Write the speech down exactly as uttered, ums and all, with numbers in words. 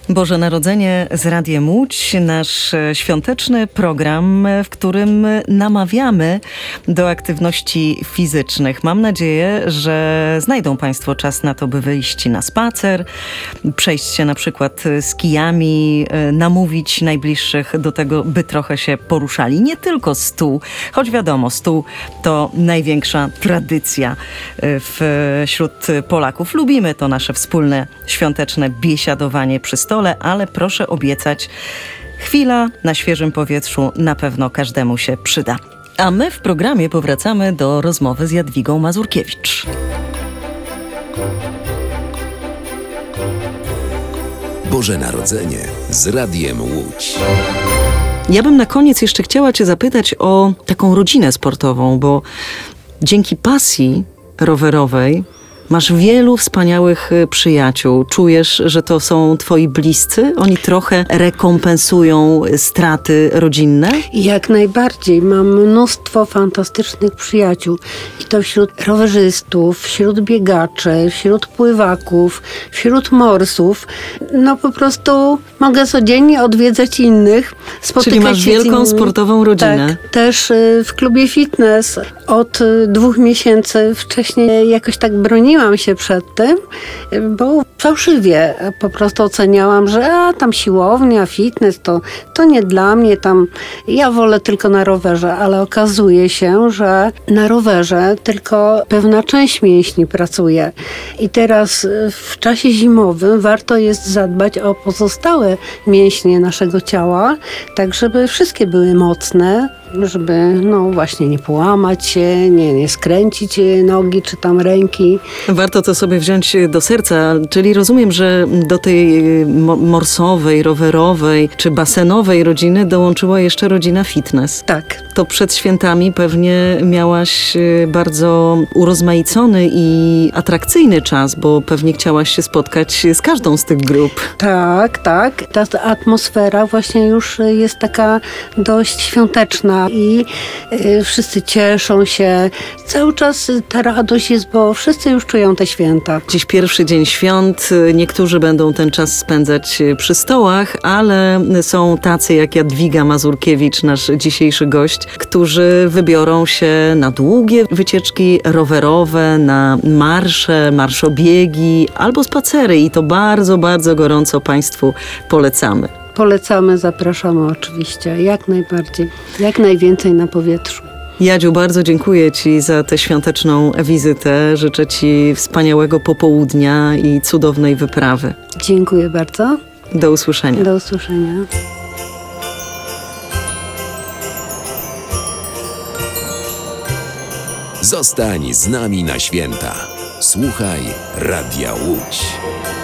Boże Narodzenie z Radiem Łódź, nasz świąteczny program, w którym namawiamy do aktywności fizycznych. Mam nadzieję, że znajdą Państwo czas na to, by wyjść na spacer, przejść się na przykład z kijami, namówić najbliższych do tego, by trochę się poruszali. Nie tylko stół, choć wiadomo, stół to największa tradycja wśród Polaków. Lubimy to nasze wspólne świąteczne biesiadowanie przy stole, ale proszę obiecać, chwila na świeżym powietrzu na pewno każdemu się przyda. A my w programie powracamy do rozmowy z Jadwigą Mazurkiewicz. Boże Narodzenie z Radiem Łódź. Ja bym na koniec jeszcze chciała Cię zapytać o taką rodzinę sportową, bo dzięki pasji rowerowej masz wielu wspaniałych przyjaciół. Czujesz, że to są twoi bliscy? Oni trochę rekompensują straty rodzinne? Jak najbardziej. Mam mnóstwo fantastycznych przyjaciół. I to wśród rowerzystów, wśród biegaczy, wśród pływaków, wśród morsów. No po prostu mogę codziennie odwiedzać innych, spotykać Czyli masz się wielką z innymi. sportową rodzinę. Tak, też w klubie fitness od dwóch miesięcy. Wcześniej jakoś tak broniłam się przed tym, bo fałszywie po prostu oceniałam, że a, tam siłownia, fitness to, to nie dla mnie, tam ja wolę tylko na rowerze, ale okazuje się, że na rowerze tylko pewna część mięśni pracuje. I teraz w czasie zimowym warto jest zadbać o pozostałe mięśnie naszego ciała, tak żeby wszystkie były mocne, żeby no właśnie nie połamać się, nie, nie skręcić nogi czy tam ręki. Warto to sobie wziąć do serca, czyli rozumiem, że do tej morsowej, rowerowej czy basenowej rodziny dołączyła jeszcze rodzina fitness. Tak. To przed świętami pewnie miałaś bardzo urozmaicony i atrakcyjny czas, bo pewnie chciałaś się spotkać z każdą z tych grup. Tak, tak. Ta atmosfera właśnie już jest taka dość świąteczna i y, wszyscy cieszą się. Cały czas ta radość jest, bo wszyscy już czują te święta. Dziś pierwszy dzień świąt. Niektórzy będą ten czas spędzać przy stołach, ale są tacy jak Jadwiga Mazurkiewicz, nasz dzisiejszy gość, którzy wybiorą się na długie wycieczki rowerowe, na marsze, marszobiegi albo spacery i to bardzo, bardzo gorąco Państwu polecamy. Polecamy, zapraszamy oczywiście, jak najbardziej, jak najwięcej na powietrzu. Jadziu, bardzo dziękuję Ci za tę świąteczną wizytę. Życzę Ci wspaniałego popołudnia i cudownej wyprawy. Dziękuję bardzo. Do usłyszenia. Do usłyszenia. Zostań z nami na święta. Słuchaj Radia Łódź.